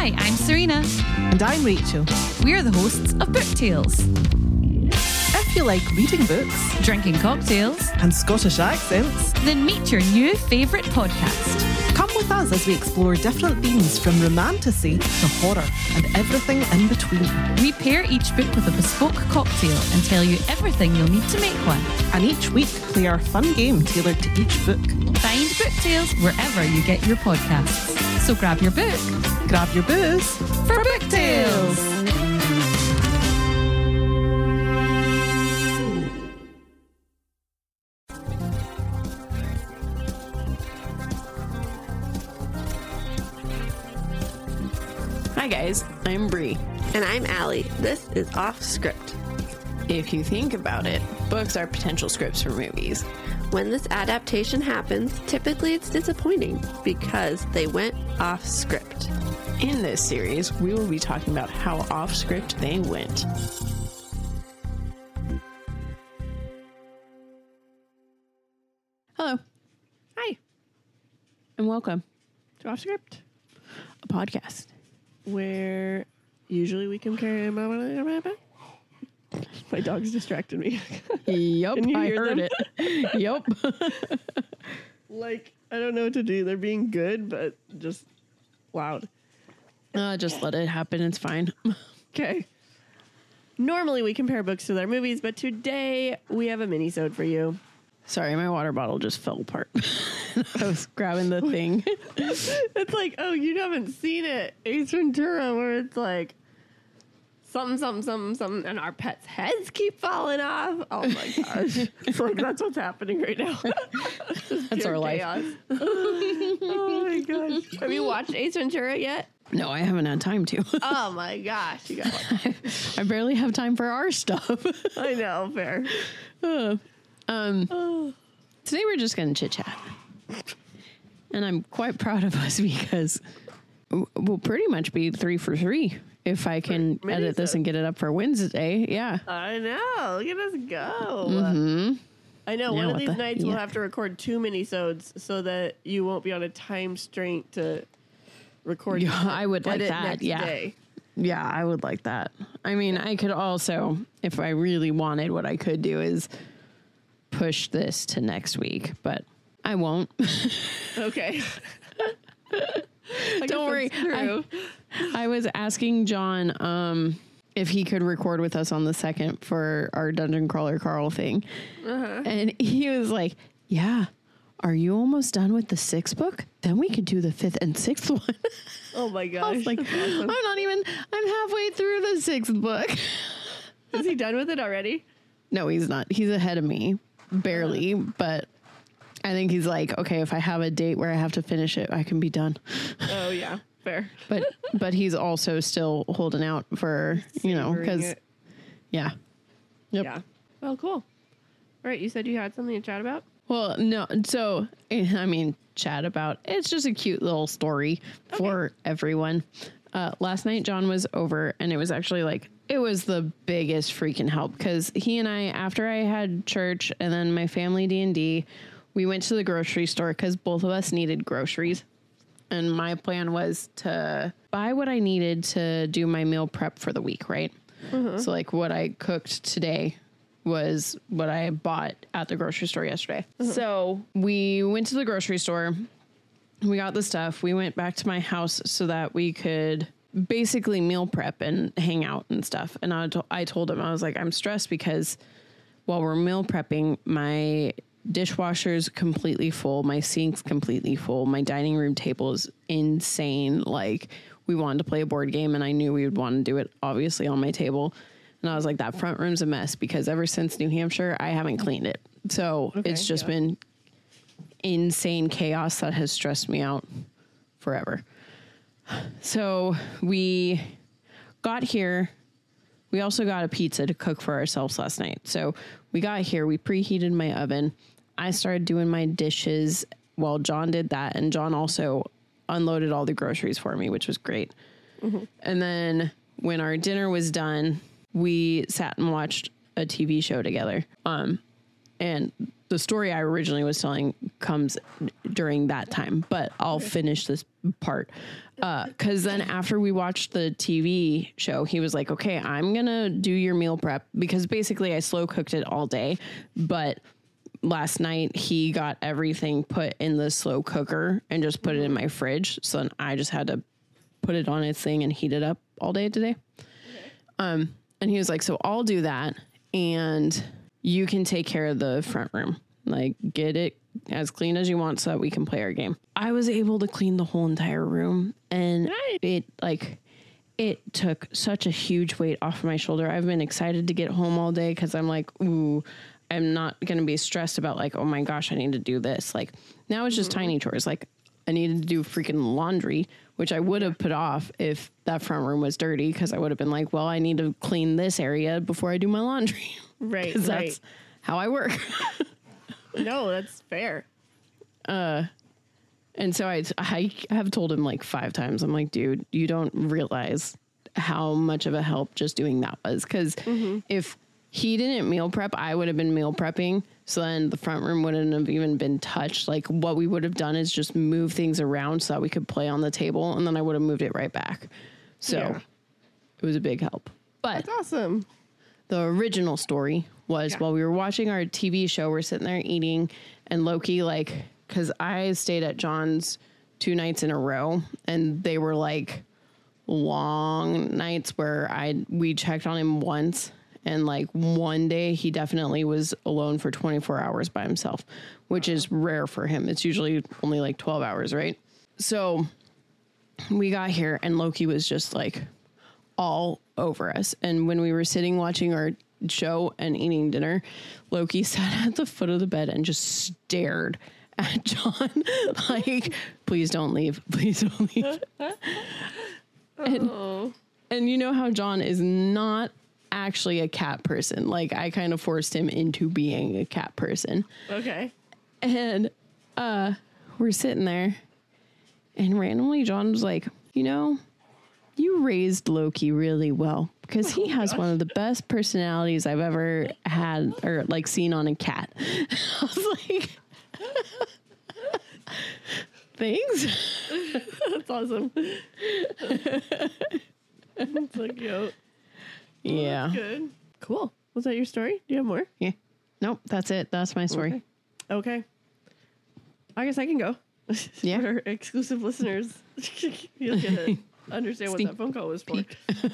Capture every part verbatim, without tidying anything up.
Hi, I'm Serena. And I'm Rachel. We're the hosts of Book Tales. If you like reading books, Drinking cocktails, and Scottish accents, then meet your new favourite podcast. come with us as we explore different themes from romantasy to horror and everything in between. We pair each book with a bespoke cocktail and tell you everything you'll need to make one. And each week play our fun game tailored to each book. Find Book Tales wherever you get your podcasts. So grab your book Grab your booze for Book Tales. Hi guys, I'm Bree. And I'm Allie. This is Off Script. If you think about it, books are potential scripts for movies. When this adaptation happens, typically it's disappointing because they went off script. In this series, we will be talking about how off script they went. Hello. Hi. And welcome to Off Script, a podcast where usually we compare. My dog's distracted me. Yep, Can you I hear heard them? it. Yep. Like, I don't know what to do. They're being good, but just loud. Uh, just let it happen. It's fine. Okay. Normally we compare books to their movies, but today we have a mini-sode for you. Sorry, my water bottle just fell apart. I was grabbing the thing. It's like, oh, you haven't seen it. Ace Ventura, where it's like something, something, something, something, and our pets' heads keep falling off. Oh my gosh. It's like, that's what's happening right now. That's our life. chaos. Oh my gosh. Have you watched Ace Ventura yet? No, I haven't had time to. Oh my gosh. You got one. I barely have time for our stuff. I know, fair. Uh, um, today we're just going to chit chat. And I'm quite proud of us because we'll pretty much be three for three if I can For edit this and get it up for Wednesday. Yeah. I know. Look at us go. Mm-hmm. I know. Yeah, one of what these the- nights yeah. we'll have to record two mini-sodes so that you won't be on a time strain to record. Yeah, I would like edit that. next Yeah. day. Yeah, I would like that. I mean, I could also, if I really wanted, what I could do is push this to next week, but I won't. Okay. I guess Don't worry. that's true. I, I was asking John um, if he could record with us on the second for our Dungeon Crawler Carl thing. Uh-huh. And he was like, yeah, are you almost done with the sixth book? Then we could do the fifth and sixth one. Oh my gosh. I was like, That's awesome. I'm not even, I'm halfway through the sixth book. Is he done with it already? No, he's not. He's ahead of me, barely, but I think he's like, okay, if I have a date where I have to finish it, I can be done. Oh yeah, fair. But but he's also still holding out for, you know, Savoring because, it. yeah. Yep. Yeah. Well, cool. All right, you said you had something to chat about? Well, no, so, I mean, chat about, it's just a cute little story for everyone. Uh, last night, John was over, and it was actually like, it was the biggest freaking help, because he and I, after I had church, and then my family D and D, we went to the grocery store, because both of us needed groceries, and my plan was to buy what I needed to do my meal prep for the week, right? Mm-hmm. So, like, what I cooked today was what I bought at the grocery store yesterday. Mm-hmm. So we went to the grocery store, we got the stuff, we went back to my house so that we could basically meal prep and hang out and stuff. And I, to- I told him, I was like, I'm stressed because while we're meal prepping, my dishwasher's completely full, my sink's completely full, my dining room table is insane. Like, we wanted to play a board game and I knew we would want to do it obviously on my table. And I was like, that front room's a mess because ever since New Hampshire, I haven't cleaned it. So Okay, it's just yeah. been insane chaos that has stressed me out forever. So we got here. We also got a pizza to cook for ourselves last night. So we got here, we preheated my oven. I started doing my dishes while John did that. And John also unloaded all the groceries for me, which was great. Mm-hmm. And then when our dinner was done, we sat and watched a T V show together. Um, And the story I originally was telling comes during that time, but I'll finish this part. Uh, cause then after we watched the T V show, he was like, okay, I'm going to do your meal prep, because basically I slow cooked it all day, but last night he got everything put in the slow cooker and just put it in my fridge. So then I just had to put it on its thing and heat it up all day today. Okay. Um, and he was like, so I'll do that, and you can take care of the front room. Like, get it as clean as you want so that we can play our game. I was able to clean the whole entire room, and nice. it like it took such a huge weight off my shoulder. I've been excited to get home all day because I'm like, ooh, I'm not going to be stressed about like, oh my gosh, I need to do this. Like, now it's just mm-hmm. tiny chores. Like, I needed to do freaking laundry, which I would have put off if that front room was dirty, because I would have been like, well, I need to clean this area before I do my laundry. Right, right. That's how I work. No, that's fair. Uh, and so I, I have told him like five times, I'm like, dude, you don't realize how much of a help just doing that was. Cause mm-hmm. if he didn't meal prep, I would have been meal prepping. So then the front room wouldn't have even been touched. Like, what we would have done is just move things around so that we could play on the table. And then I would have moved it right back. So yeah. It was a big help. But that's awesome. The original story was yeah. while we were watching our T V show, we're sitting there eating, and Loki, like, because I stayed at John's two nights in a row, and they were like long nights where I we checked on him once, and like one day he definitely was alone for twenty-four hours by himself, which is rare for him. It's usually only like twelve hours, right? So we got here, and Loki was just like all over us. And when we were sitting watching our show and eating dinner, Loki sat at the foot of the bed and just stared at John like, please don't leave. Please don't leave. and, oh. and you know how John is not actually a cat person. Like, I kind of forced him into being a cat person. Okay. And uh, we're sitting there, and randomly John was like, you know, you raised Loki really well, because he has oh one of the best personalities I've ever had or like seen on a cat. I was like, thanks. That's awesome. That's so cute. Yeah. That's good. Cool. Was that your story? Do you have more? Yeah. Nope. That's it. That's my story. Okay. okay. I guess I can go. Yeah. For exclusive listeners. You'll get it. Understand what that phone call was for.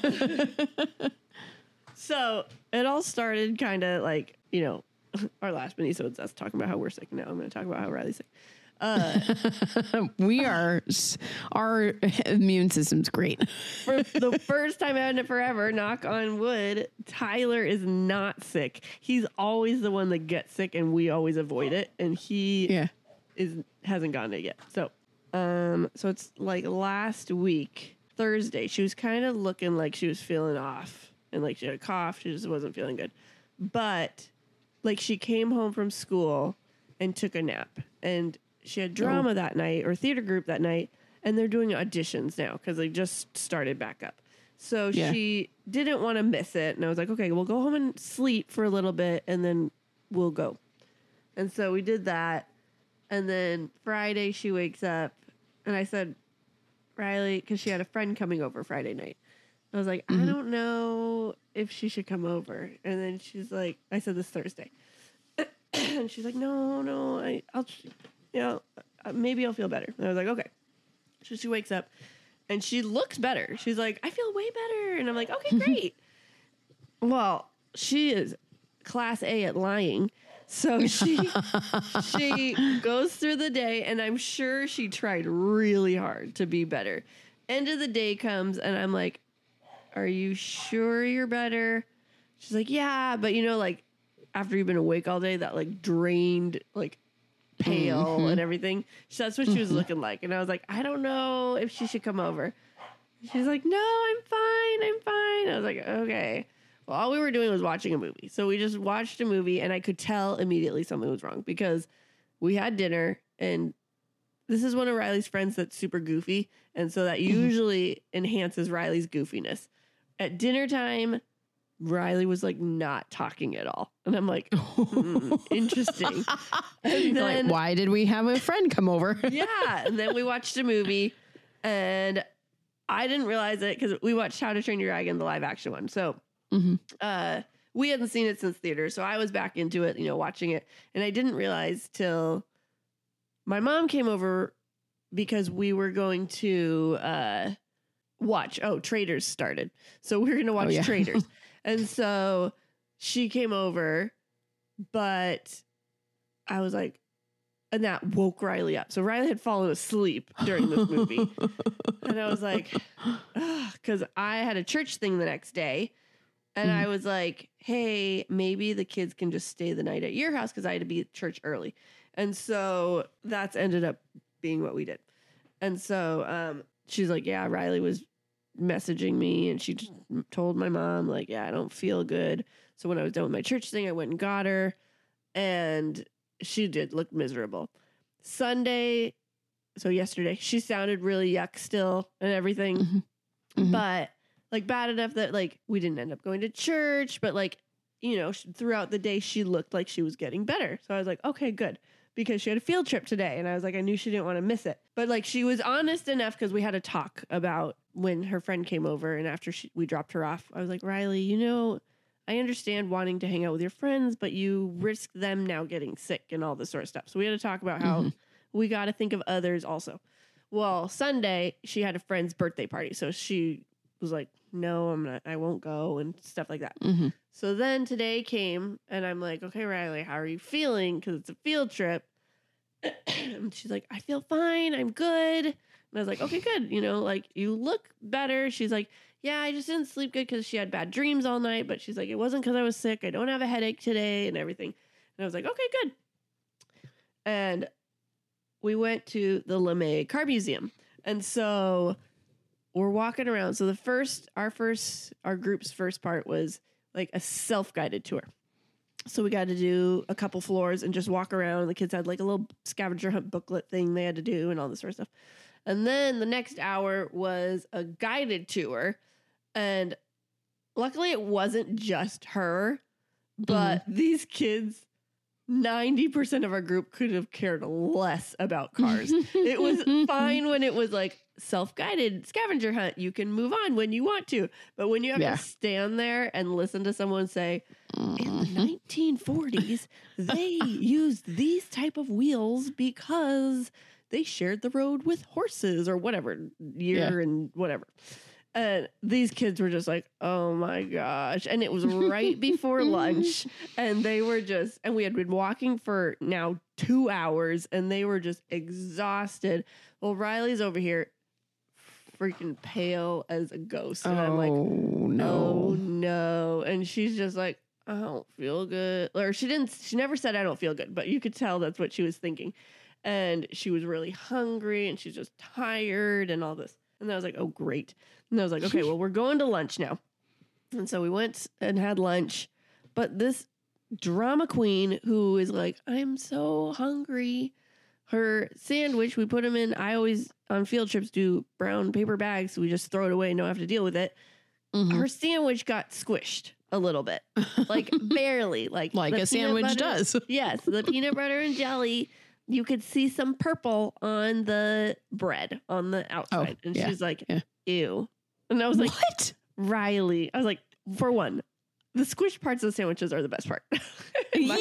So it all started kind of like, you know, our last mini-sodes, us talking about how we're sick. Now I'm going to talk about how Riley's sick. Uh, we are, our immune system's great. For the first time in it forever, knock on wood, Tyler is not sick. He's always the one that gets sick, and we always avoid it. And he yeah. is hasn't gotten it yet. So, um, so it's like last week, Thursday, she was kind of looking like she was feeling off, and like she had a cough. She just wasn't feeling good. But like she came home from school and took a nap, and she had drama oh. that night, or theater group that night, and they're doing auditions now because they just started back up. So yeah. she didn't want to miss it, and I was like, okay, we'll go home and sleep for a little bit, and then we'll go. And so we did that, and then Friday she wakes up, and I said, Riley, because she had a friend coming over Friday night. I was like, mm-hmm. I don't know if she should come over. And then she's like, I said this Thursday. And she's like, no, no, I, I'll, you know, maybe I'll feel better. And I was like, okay. So she wakes up, and she looks better. She's like, I feel way better. And I'm like, okay, great. Well, she is class A at lying. So she she goes through the day, and I'm sure she tried really hard to be better. End of the day comes, and I'm like, are you sure you're better? She's like, yeah, but you know, like after you've been awake all day, that like drained, like pale mm-hmm. and everything. So that's what she was mm-hmm. looking like. And I was like, I don't know if she should come over. She's like, no, I'm fine. I'm fine. I was like, okay. Well, all we were doing was watching a movie. So we just watched a movie, and I could tell immediately something was wrong because we had dinner, and this is one of Riley's friends that's super goofy. And so that mm-hmm. usually enhances Riley's goofiness. At dinner time, Riley was like not talking at all. And I'm like, mm, interesting. And You're then, like, why did we have a friend come over? yeah. And then we watched a movie and I didn't realize it because we watched How to Train Your Dragon, the live action one. So Mhm. uh, we hadn't seen it since theater. So I was back into it, you know, watching it. And I didn't realize till my mom came over because we were going to uh, watch. Oh, Traitors started. So we were going to watch Oh, yeah. Traitors. And so she came over, but I was like, and that woke Riley up. So Riley had fallen asleep during this movie. And I was like, because I had a church thing the next day. And Mhm. I was like, hey, maybe the kids can just stay the night at your house because I had to be at church early. And so that's ended up being what we did. And so um, she's like, yeah, Riley was messaging me and she just told my mom, like, yeah, I don't feel good. So when I was done with my church thing, I went and got her. And she did look miserable. Sunday, so yesterday, she sounded really yuck still and everything. Mhm. Mhm. But like bad enough that like we didn't end up going to church, but like, you know, sh- throughout the day, she looked like she was getting better. So I was like, okay, good. Because she had a field trip today. And I was like, I knew she didn't want to miss it. But like she was honest enough because we had a talk about when her friend came over and after she, we dropped her off, I was like, Riley, you know, I understand wanting to hang out with your friends, but you risk them now getting sick and all this sort of stuff. So we had to talk about how Mhm. we got to think of others also. Well, Sunday, she had a friend's birthday party. So she was like, no, I'm not, I won't go and stuff like that. Mhm. So then today came and I'm like, okay, Riley, how are you feeling? Because it's a field trip. And she's like, I feel fine. I'm good. And I was like, okay, good. You know, like you look better. She's like, yeah, I just didn't sleep good because she had bad dreams all night. But she's like, it wasn't because I was sick. I don't have a headache today and everything. And I was like, okay, good. And we went to the LeMay Car Museum. And so we're walking around. So the first, our first, our group's first part was like a self-guided tour. So we got to do a couple floors and just walk around. The kids had like a little scavenger hunt booklet thing they had to do and all this sort of stuff. And then the next hour was a guided tour. And luckily it wasn't just her, but these kids, ninety percent of our group could have cared less about cars. It was fine when it was like self-guided scavenger hunt. You can move on when you want to. But when you have Yeah. to stand there and listen to someone say, in the nineteen forties, they used these type of wheels because they shared the road with horses or whatever year Yeah. and whatever. And these kids were just like, oh my gosh. And it was right before lunch. And they were just, and we had been walking for now two hours and they were just exhausted. Well, Riley's over here freaking pale as a ghost. And I'm like, Oh, oh no. no. And she's just like, I don't feel good. Or she didn't, she never said I don't feel good, but you could tell that's what she was thinking. And she was really hungry and she's just tired and all this. And I was like, oh, great. And I was like, okay, well, we're going to lunch now. And so we went and had lunch. But this drama queen who is like, I'm so hungry. Her sandwich, we put them in. I always, on field trips, do brown paper bags. So we just throw it away and don't have to deal with it. Mhm. Her sandwich got squished a little bit, like barely, like Like the a peanut sandwich butter- does. Yes, the peanut butter and jelly. You could see some purple on the bread on the outside, and yeah, she's like, yeah. "Ew," and I was like, What? "Riley," I was like, "For one, the squished parts of the sandwiches are the best part." Yeah.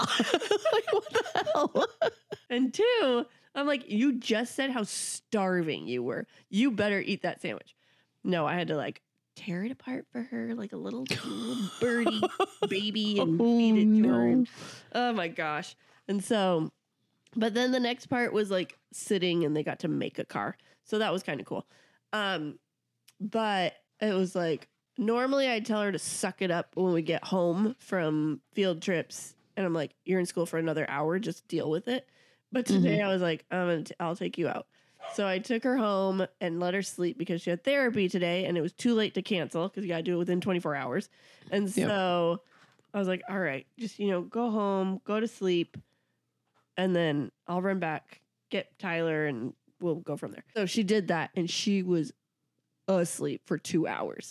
Like, what the hell? And two, I'm like, you just said how starving you were. You better eat that sandwich. No, I had to like tear it apart for her like a little, little birdie baby and Oh, feed it to her. no. And- oh my gosh. And so, but then the next part was like sitting and they got to make a car. So that was kind of cool. Um, but it was like, normally I'd tell her to suck it up when we get home from field trips. And I'm like, you're in school for another hour, just deal with it. But today Mhm. I was like, I'm gonna t- I'll take you out. So I took her home and let her sleep because she had therapy today and it was too late to cancel because you got to do it within twenty-four hours. And Yep. so I was like, all right, just, you know, go home, go to sleep. And then I'll run back, get Tyler, and we'll go from there. So she did that and she was asleep for two hours.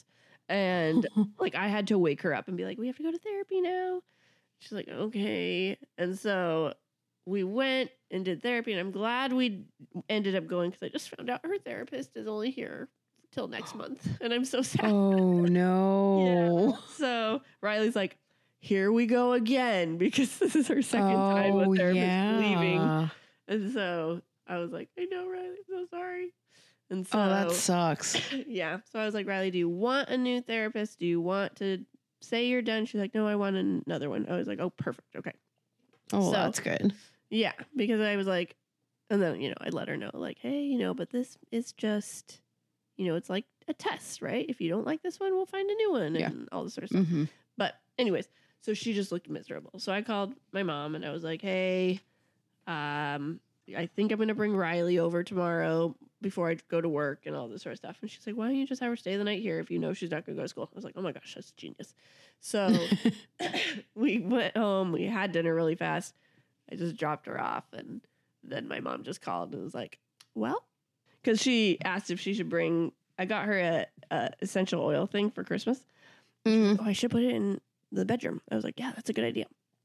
And like I had to wake her up and be like, we have to go to therapy now. She's like, okay. And so we went and did therapy, and I'm glad we ended up going because I just found out her therapist is only here till next month, and I'm so sad. Oh no. Yeah. So Riley's like, here we go again, because this is her second oh, time with therapist yeah. leaving. And so I was like, I know, Riley, I'm so sorry. And so Oh, that sucks. yeah. So I was like, Riley, do you want a new therapist? Do you want to say you're done? She's like, no, I want another one. I was like, oh, perfect. Okay. Oh, So- that's good. Yeah, because I was like, and then, you know, I let her know, like, hey, you know, but this is just, you know, it's like a test, right? If you don't like this one, we'll find a new one Yeah. and all this sort of stuff. Mm-hmm. But anyways, so she just looked miserable. So I called my mom and I was like, hey, um, I think I'm going to bring Riley over tomorrow before I go to work and all this sort of stuff. And she's like, why don't you just have her stay the night here if you know she's not going to go to school? I was like, oh my gosh, that's genius. So we went home. We had dinner really fast. I just dropped her off. And then my mom just called and was like, well, because she asked if she should bring, I got her a, a essential oil thing for Christmas. Mm-hmm. Oh, I should put it in the bedroom. I was like, yeah, that's a good idea.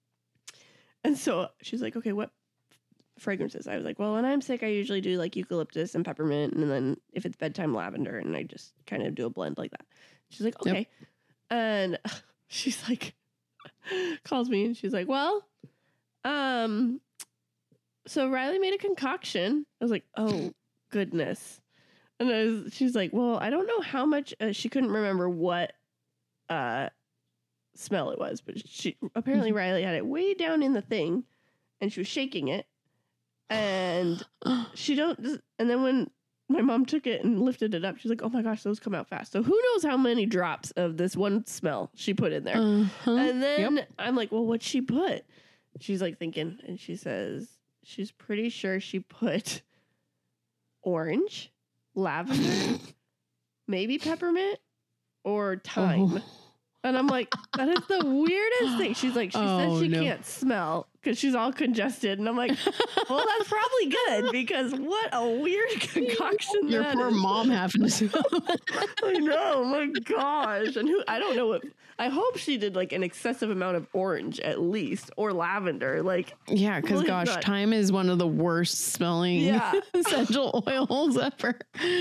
And so she's like, okay, what fragrances? I was like, well, when I'm sick, I usually do like eucalyptus and peppermint. And then if it's bedtime, lavender. And I just kind of do a blend like that. She's like, okay. Yep. And she's like, calls me and she's like, well, um, so Riley made a concoction. I was like, oh, goodness. And I was, she's like, well, I don't know how much, uh, she couldn't remember what uh, smell it was, but she apparently Riley had it way down in the thing and she was shaking it. And she don't, and then when my mom took it and lifted it up, she's like, oh my gosh, those come out fast. So who knows how many drops of this one smell she put in there. Uh-huh. And then Yep. I'm like, well, what'd she put? She's like thinking, and she says she's pretty sure she put orange, lavender, maybe peppermint, or thyme. Oh. And I'm like, that is the weirdest thing. She's like, she Oh, says she no. can't smell because she's all congested. And I'm like, well, that's probably good because what a weird concoction Your that poor is. mom having to smell. I know, oh my gosh. And who, I don't know what, I hope she did like an excessive amount of orange at least, or lavender. Like, Yeah, because Really gosh, not. thyme is one of the worst smelling Yeah. essential oils ever.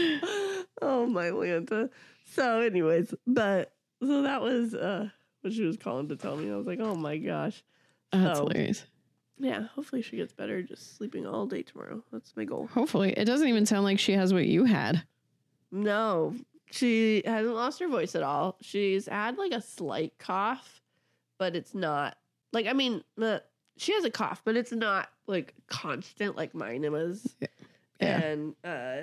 oh my Lanta. So anyways, but so that was uh what she was calling to tell me. I was like, oh my gosh. That's So, hilarious. yeah, hopefully she gets better just sleeping all day tomorrow. That's my goal. Hopefully. It doesn't even sound like she has what you had. No, she hasn't lost her voice at all. She's had like a slight cough, but it's not like, I mean, the, she has a cough, but it's not like constant like mine was. Yeah. And uh,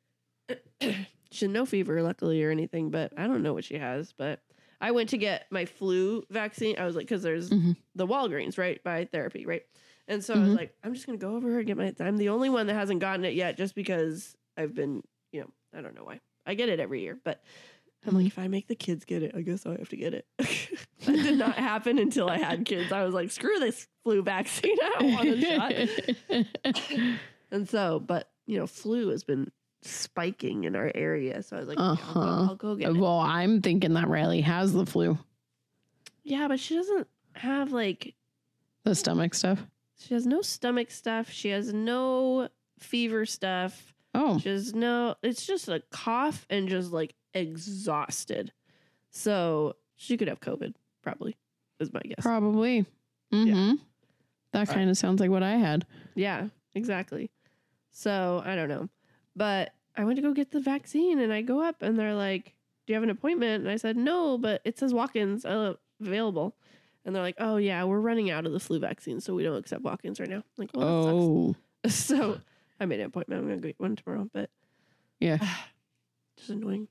she had no fever, luckily, or anything, but I don't know what she has. But I went to get my flu vaccine. I was like, because there's Mhm. the Walgreens, right, by therapy, right? And so I was Mhm. like, I'm just going to go over here and get my, I'm the only one that hasn't gotten it yet just because I've been, you know, I don't know why. I get it every year, but I'm like, if I make the kids get it, I guess I have to get it. That did not happen until I had kids. I was like, screw this flu vaccine. I don't want a shot. And so, but, you know, flu has been spiking in our area. So I was like, yeah, I'll, go, Uh-huh. I'll go get it. Well, I'm thinking that Riley has the flu, Yeah, but she doesn't have like, the stomach stuff. she has no stomach stuff. She has no fever stuff. Oh, She has no, it's just a cough and just like exhausted. So she could have COVID, probably, is my guess. probably. Mm-hmm. That Right. kind of sounds like what I had. Yeah, exactly. So I don't know. But I went to go get the vaccine and I go up and they're like, do you have an appointment? And I said, no, but it says walk-ins uh, available. And they're like, oh, yeah, we're running out of the flu vaccine, so we don't accept walk-ins right now. I'm like, well, that Oh, sucks. So I made an appointment. I'm going to get one tomorrow, but yeah. just annoying.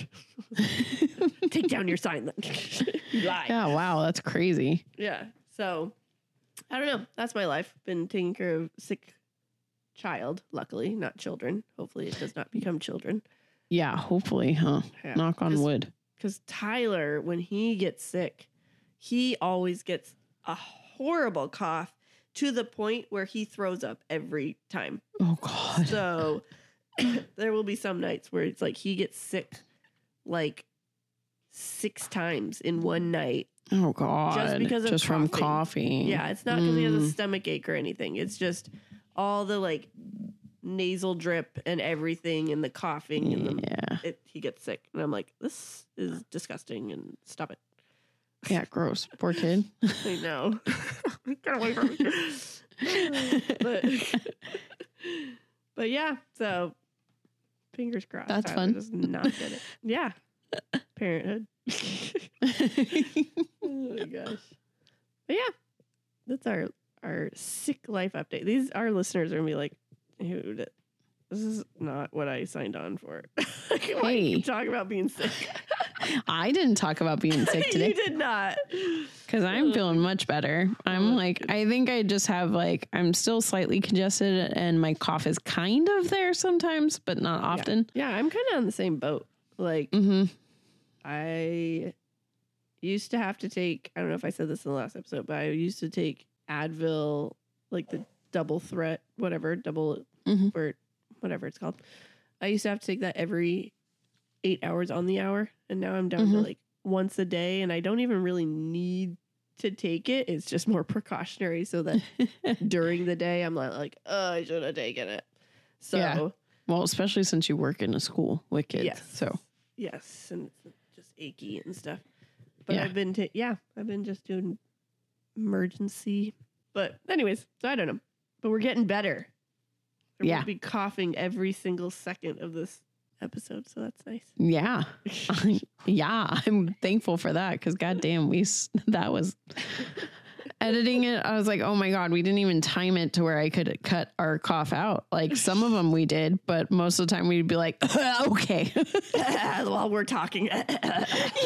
Take down your sign. You lie. Yeah, wow, that's crazy. Yeah. So I don't know. That's my life. Been taking care of sick child, luckily, not children. Hopefully it does not become children. Yeah, hopefully, huh? Yeah. Knock on Cause, wood. Because Tyler, when he gets sick, he always gets a horrible cough to the point where he throws up every time. Oh, God. So there will be some nights where it's like he gets sick like six times in one night. Oh God. Just because of just from coughing. coffee. Yeah, it's not because he has a Mm. stomach ache or anything. It's just all the like nasal drip and everything and the coughing and the Yeah. it, he gets sick. And I'm like, this is disgusting and stop it. Yeah, gross. Poor kid. I know. Get away from me. but, but yeah, so fingers crossed. That's Tyler fun. does not get it. Yeah. Parenthood. Oh my gosh. But yeah, that's our our sick life update. These our listeners are gonna be like, dude, this is not what I signed on for. Like, why Hey. you talk about being sick? I didn't talk about being sick today. You did not. Because I'm feeling much better. I'm like, I think I just have like, I'm still slightly congested and my cough is kind of there sometimes, but not often. Yeah, I'm kind of on the same boat. Like, Mm-hmm. I used to have to take, I don't know if I said this in the last episode, but I used to take Advil, like the double threat, whatever, double Mhm. or whatever it's called. I used to have to take that every eight hours on the hour. And now I'm down to Mhm. like once a day. And I don't even really need to take it. It's just more precautionary so that during the day I'm not like, oh, I should have taken it. So, Yeah. Well, especially since you work in a school with kids. yes. So, Yes, and it's just achy and stuff. But Yeah. I've been, ta- yeah, I've been just doing emergency. But anyways, so I don't know. But we're getting better. I Yeah. won't be coughing every single second of this episode, so that's nice. yeah. yeah. I'm thankful for that because goddamn, we, s- that was editing it. I was like, oh my God, we didn't even time it to where I could cut our cough out. Like some of them we did, but most of the time we'd be like, okay. While we're talking. Yeah.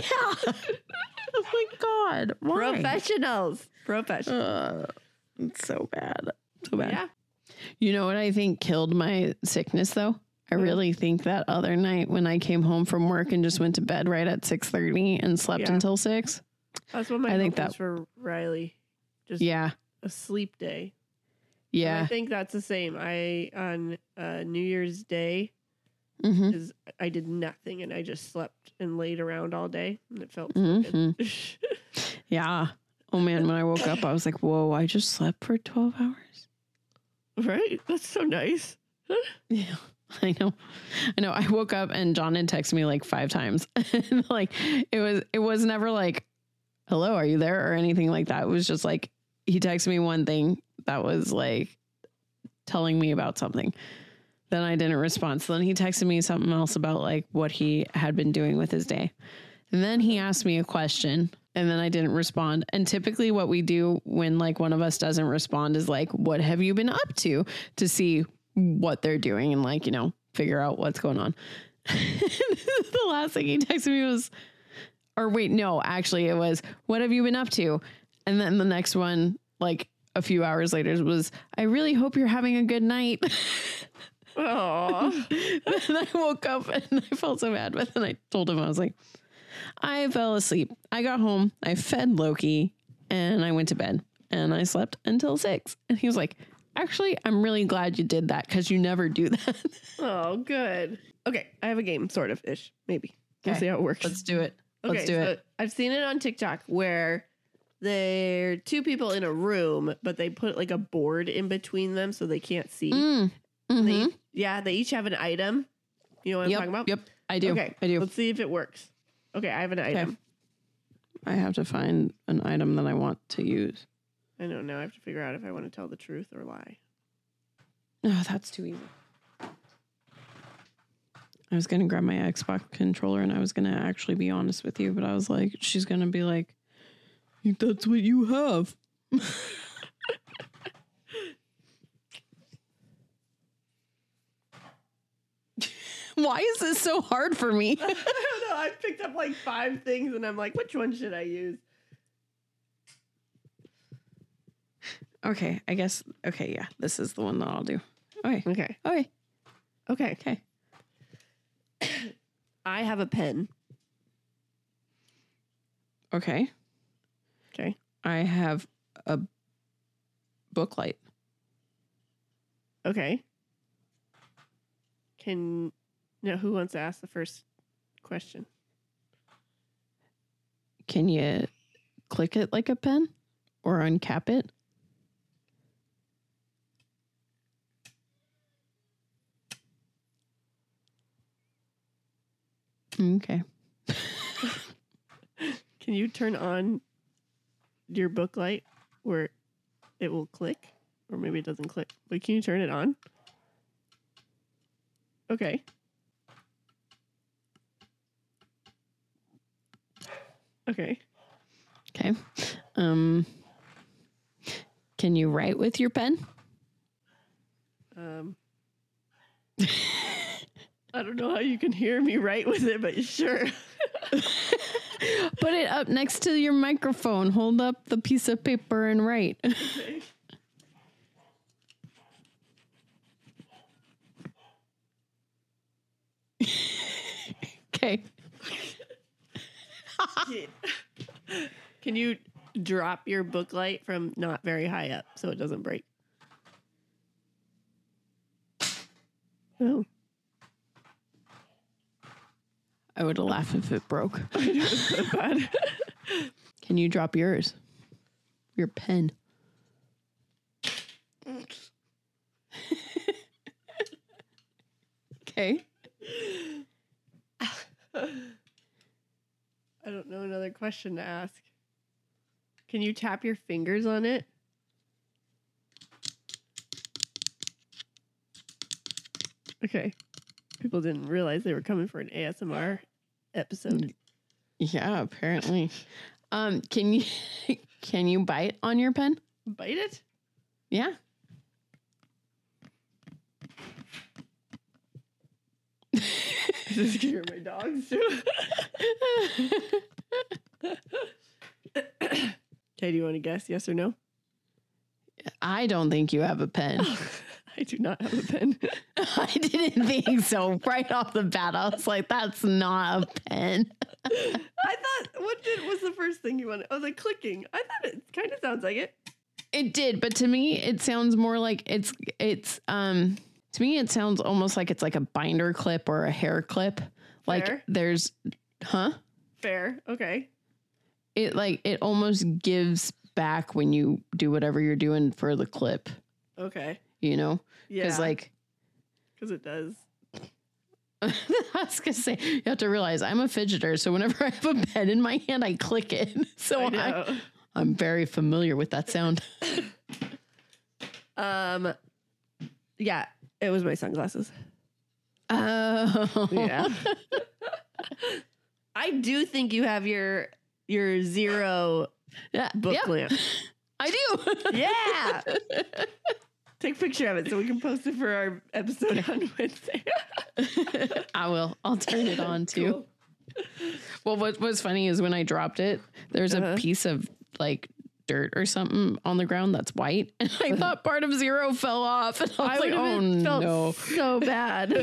Oh my God. Why? Professionals. Professionals. Uh, it's so bad. So bad. Yeah. You know what I think killed my sickness though? I really think that other night when I came home from work and just went to bed right at six thirty and slept Yeah. until six. That's what my I think hope was that- for Riley. Just Yeah. a sleep day. And Yeah. I think that's the same. I, on uh, New Year's Day, hmm is I did nothing and I just slept and laid around all day and it felt so Mhm. good. Yeah. Oh man, when I woke up, I was like, whoa, I just slept for twelve hours. Right? That's so nice. Yeah. I know. I know. I woke up and John had texted me like five times. And like it was it was never like, hello, are you there? Or anything like that. It was just like he texted me one thing that was like telling me about something. Then I didn't respond. So then he texted me something else about like what he had been doing with his day. And then he asked me a question and then I didn't respond. And typically what we do when like one of us doesn't respond is like, what have you been up to to see what they're doing and like, you know, figure out what's going on. The last thing he texted me was, or wait, no, actually it was, what have you been up to? And then the next one, like a few hours later was, I really hope you're having a good night. Oh, And I woke up and I felt so bad. But then I told him, I was like, I fell asleep. I got home, I fed Loki and I went to bed and I slept until six. And he was like, actually, I'm really glad you did that because you never do that. oh, good. Okay, I have a game, sort of ish, maybe. We'll Okay. see how it works. Let's do it. Okay, Let's do so it. I've seen it on TikTok where they're two people in a room, but they put like a board in between them so they can't see. Mm. They, Mhm. yeah, they each have an item. You know what I'm Yep. talking about? Yep. I do. Okay, I do. Let's see if it works. Okay, I have an item. I have to find an item that I want to use. I know now I have to figure out if I want to tell the truth or lie. Oh, that's too easy. I was going to grab my Xbox controller and I was going to actually be honest with you, but I was like, she's going to be like, that's what you have. Why is this so hard for me? I don't know. I picked up like five things and I'm like, which one should I use? Okay, I guess. Okay, yeah, this is the one that I'll do. Okay. Okay. Okay. Okay. Okay. I have a pen. Okay. Okay. I have a book light. Okay. Can now who wants to ask the first question? Can you click it like a pen or uncap it? Okay. Can you turn on your book light where it will click? Or maybe it doesn't click. But can you turn it on? Okay. Okay. Okay. Um, can you write with your pen? Um, I don't know how you can hear me write with it, but sure. Put it up next to your microphone. Hold up the piece of paper and write. Okay. Okay. Can you drop your book light from not very high up so it doesn't break? Oh. I would laugh if it broke. I know, it's so bad. Can you drop yours? Your pen. Okay. I don't know another question to ask. Can you tap your fingers on it? Okay. People didn't realize they were coming for an A S M R episode. Yeah, apparently. Um, can you can you bite on your pen? Bite it? Yeah. Is this scare my dogs too? Okay, do you want to guess yes or no? I don't think you have a pen. I do not have a pen. I didn't think so. Right off the bat, I was like, that's not a pen. I thought, what did was the first thing you wanted? Oh, the clicking. I thought it kind of sounds like it. It did, but to me, it sounds more like it's, it's, um, to me, it sounds almost like it's like a binder clip or a hair clip. Like Fair. there's, huh? Fair. Okay. It like, it almost gives back when you do whatever you're doing for the clip, Okay. you know? Yeah. Because like, Because it does. I was gonna say, you have to realize I'm a fidgeter, so whenever I have a pen in my hand, I click it. So I I know. I'm very familiar with that sound. Um, yeah, it was my sunglasses. Oh, Yeah. I do think you have your your zero yeah, book yeah, lamp. I do. Yeah. Take a picture of it so we can post it for our episode on Wednesday. I will. I'll turn it on too. Cool. Well, what was funny is when I dropped it, there's Uh-huh. a piece of like dirt or something on the ground that's white, and I thought part of zero fell off, and I was I like, would "Oh have felt no!" so bad.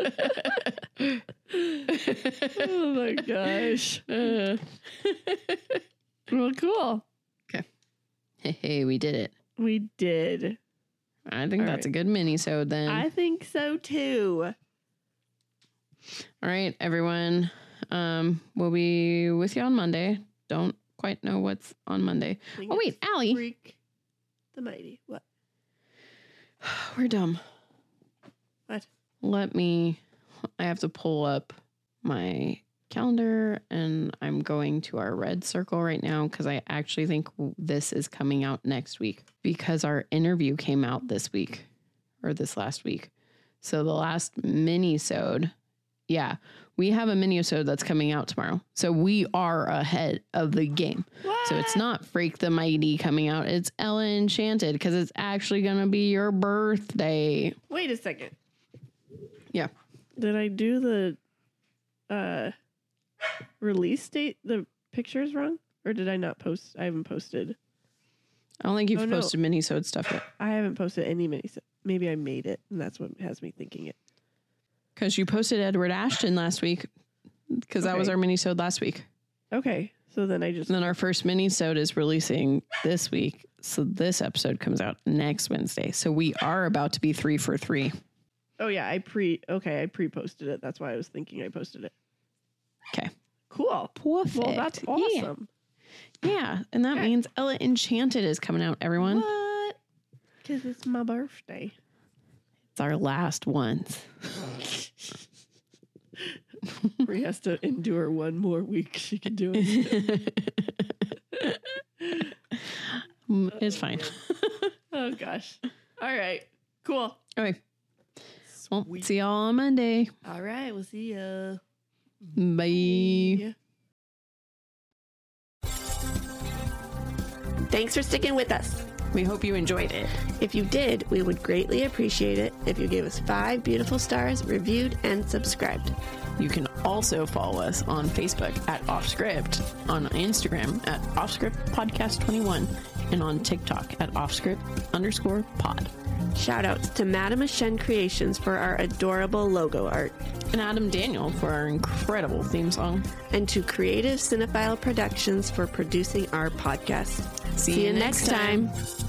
Oh my gosh. Uh, Well, cool. hey, hey, we did it. We did. I think All that's right. a good mini-sode then. I think so too. All right, everyone. Um, we'll be with you on Monday. Don't quite know what's on Monday. I think Oh, wait, it's Allie. Freak the Mighty. What? We're dumb. What? Let me, I have to pull up my calendar, and I'm going to our red circle right now because I actually think this is coming out next week because our interview came out this week or this last week. So the last mini-sode, yeah, we have a mini-sode that's coming out tomorrow. So we are ahead of the game. What? So it's not Freak the Mighty coming out. It's Ella Enchanted because it's actually going to be your birthday. Wait a second. Yeah. Did I do the uh release date, the pictures wrong? Or did I not post? I haven't posted. I don't think you've Oh, no. posted mini-sode stuff yet. I haven't posted any mini. Maybe I made it, and that's what has me thinking it. Because you posted Edward Ashton last week. Because that was Okay. our mini-sode last week. Okay, so then I just And then our first mini-sode is releasing this week. So this episode comes out next Wednesday. So we are about to be three for three. oh yeah, I pre okay, I pre-posted it. That's why I was thinking I posted it. Okay. Cool. Perfect. Well, that's awesome. Yeah, and that Okay. means Ella Enchanted is coming out, everyone. What? Because it's my birthday. It's our last ones. Brie has to endure one more week. She can do it. Mm, It's fine. Oh, gosh. All right. Cool. Okay. Well, Sweet. see y'all on Monday. All right. We'll see ya. Bye. Yeah. Thanks for sticking with us. We hope you enjoyed it. If you did, we would greatly appreciate it if you gave us five beautiful stars, reviewed, and subscribed. You can also follow us on Facebook at Offscript, on Instagram at Offscript Podcast twenty-one, and on TikTok at Offscript underscore pod. Shoutouts to Madame Shen Creations for our adorable logo art, And Adam Daniel for our incredible theme song. and to Creative Cinephile Productions for producing our podcast. See See you you next next time.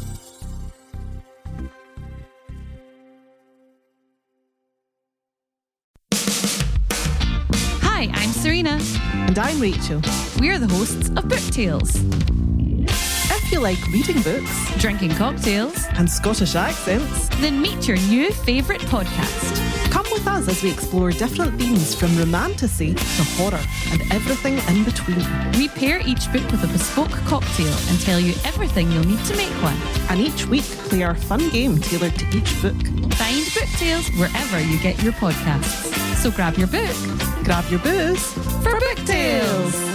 Hi, I'm Serena. And I'm Rachel. We're the hosts of Book Tales, If you like reading books drinking cocktails, and Scottish accents, then meet your new favourite podcast. come with us as we explore different themes from romantasy to horror and everything in between. We pair each book with a bespoke cocktail and tell you everything you'll need to make one. And each week, play our fun game tailored to each book. Find Book Tales wherever you get your podcasts. So grab your book Grab your booze for Book Tales.